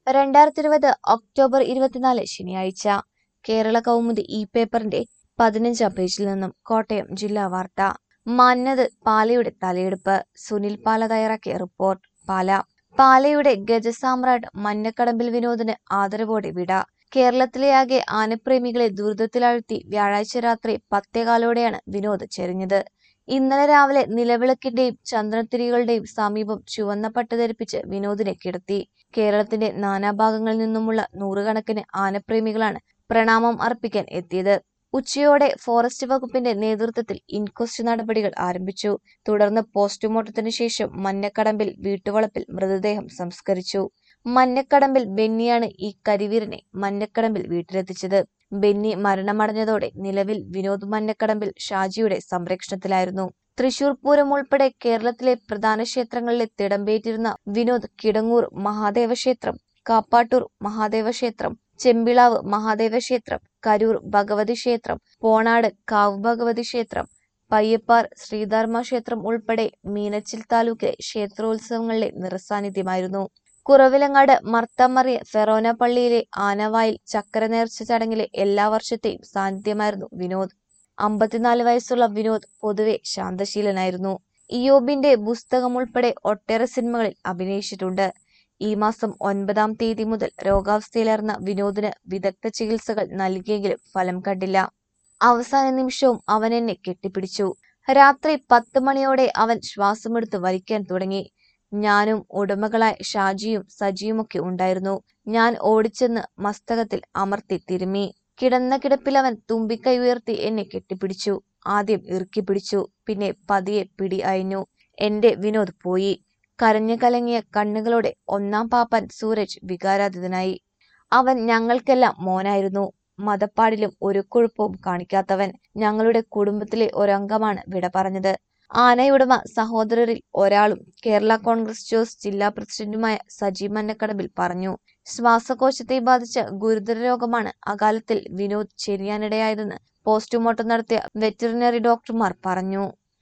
2020 October 24 ശനിയാഴ്ച കേരള കൗമുദി പേപ്പറിന്റെ 15-ാം പേജിൽ നിന്നും കോട്ടയം ജില്ലാ വാർത്ത. മന്നത് പാലയുടെ തലയെടുപ്പ്. സുനിൽ പാല തയ്യാറാക്കിയ റിപ്പോർട്ട്. പാല. പാലയുടെ ഗജസാമ്രാട്ട് മന്നക്കടമ്പിൽ വിനോദിന് ആദരവോടെ വിട. കേരളത്തിലെയാകെ ആനപ്രേമികളെ ദുരിതത്തിലാഴ്ത്തി വ്യാഴാഴ്ച രാത്രി 10:15-ഓടെയാണ് വിനോദ് ചെരിഞ്ഞത്. ഇന്നലെ രാവിലെ നിലവിളക്കിന്റെയും ചന്ദനത്തിരികളുടെയും സമീപം ചുവന്ന പട്ട് ധരിപ്പിച്ച് വിനോദിനെ കിടത്തി. കേരളത്തിന്റെ നാനാഭാഗങ്ങളിൽ നിന്നുമുള്ള നൂറുകണക്കിന് ആനപ്രേമികളാണ് പ്രണാമം അർപ്പിക്കാൻ എത്തിയത്. ഉച്ചയോടെ ഫോറസ്റ്റ് വകുപ്പിന്റെ നേതൃത്വത്തിൽ ഇൻക്വസ്റ്റ് നടപടികൾ ആരംഭിച്ചു. തുടർന്ന് പോസ്റ്റ്മോർട്ടത്തിന് ശേഷം മന്നക്കടമ്പിൽ വീട്ടുവളപ്പിൽ മൃതദേഹം സംസ്കരിച്ചു. മന്നക്കടമ്പിൽ ബെന്നിയാണ് ഈ കരിവീരനെ മന്നക്കടമ്പിൽ വീട്ടിലെത്തിച്ചത്. ബെന്നി മരണമടഞ്ഞതോടെ നിലവിൽ വിനോദ് മന്നക്കടമ്പിൽ ഷാജിയുടെ സംരക്ഷണത്തിലായിരുന്നു. തൃശൂർ പൂരം ഉൾപ്പെടെ കേരളത്തിലെ പ്രധാന ക്ഷേത്രങ്ങളിലെ തിടമ്പേറ്റിരുന്ന വിനോദ് കിടങ്ങൂർ മഹാദേവ ക്ഷേത്രം, കാപ്പാട്ടൂർ മഹാദേവ ക്ഷേത്രം, ചെമ്പിളാവ് മഹാദേവ ക്ഷേത്രം, കരൂർ ഭഗവതി ക്ഷേത്രം, പോണാട് കാവ് ഭഗവതി ക്ഷേത്രം, പയ്യപ്പാർ ശ്രീധർമ്മ ക്ഷേത്രം ഉൾപ്പെടെ മീനച്ചിൽ താലൂക്കിലെ ക്ഷേത്രോത്സവങ്ങളിലെ നിറസാന്നിധ്യമായിരുന്നു. കുറവിലങ്ങാട് മർത്തമറിയ ഫെറോന പള്ളിയിലെ ആനവായിൽ ചക്കര നേർച്ച ചടങ്ങിലെ എല്ലാ വർഷത്തെയും സാന്നിധ്യമായിരുന്നു വിനോദ്. 54 വയസ്സുള്ള വിനോദ് പൊതുവെ ശാന്തശീലനായിരുന്നു. ഇയോബിന്റെ പുസ്തകം ഉൾപ്പെടെ ഒട്ടേറെ സിനിമകളിൽ അഭിനയിച്ചിട്ടുണ്ട്. ഈ മാസം 9-ാം തീയതി മുതൽ രോഗാവസ്ഥയിലായിരുന്ന വിനോദിന് വിദഗ്ധ ചികിത്സകൾ നൽകിയെങ്കിലും ഫലം കണ്ടില്ല. അവസാന നിമിഷവും അവൻ എന്നെ കെട്ടിപ്പിടിച്ചു. രാത്രി 10 മണിയോടെ അവൻ ശ്വാസമെടുത്ത് വലിക്കാൻ തുടങ്ങി. ഞാനും ഉടമകളായ ഷാജിയും സജിയുമൊക്കെ ഉണ്ടായിരുന്നു. ഞാൻ ഓടിച്ചെന്ന് മസ്തകത്തിൽ അമർത്തി തിരുമ്മി. കിടന്ന കിടപ്പിൽ അവൻ തുമ്പിക്കൈ ഉയർത്തി എന്നെ കെട്ടിപ്പിടിച്ചു. ആദ്യം ഇറുക്കി പിടിച്ചു, പിന്നെ പതിയെ പിടി അയഞ്ഞു. എന്റെ വിനോദ് പോയി. കരഞ്ഞു കലങ്ങിയ കണ്ണുകളോടെ ഒന്നാം പാപ്പൻ സൂരജ് വികാരാധിതനായി. അവൻ ഞങ്ങൾക്കെല്ലാം മോനായിരുന്നു. മതപ്പാടിലും ഒരു കുഴപ്പവും കാണിക്കാത്തവൻ. ഞങ്ങളുടെ കുടുംബത്തിലെ ഒരംഗമാണ് വിട പറഞ്ഞത്. ആനയുടമ സഹോദരരിൽ ഒരാളും കേരള കോൺഗ്രസ് ജോസ് ജില്ലാ പ്രസിഡന്റുമായ സജി മന്നക്കടമ്പിൽ പറഞ്ഞു. ശ്വാസകോശത്തെ ബാധിച്ച ഗുരുതര രോഗമാണ് അകാലത്തിൽ വിനോദ് ചെരിയാനിടയായതെന്ന് പോസ്റ്റ്മോർട്ടം നടത്തിയ വെറ്ററിനറി ഡോക്ടർമാർ പറഞ്ഞു.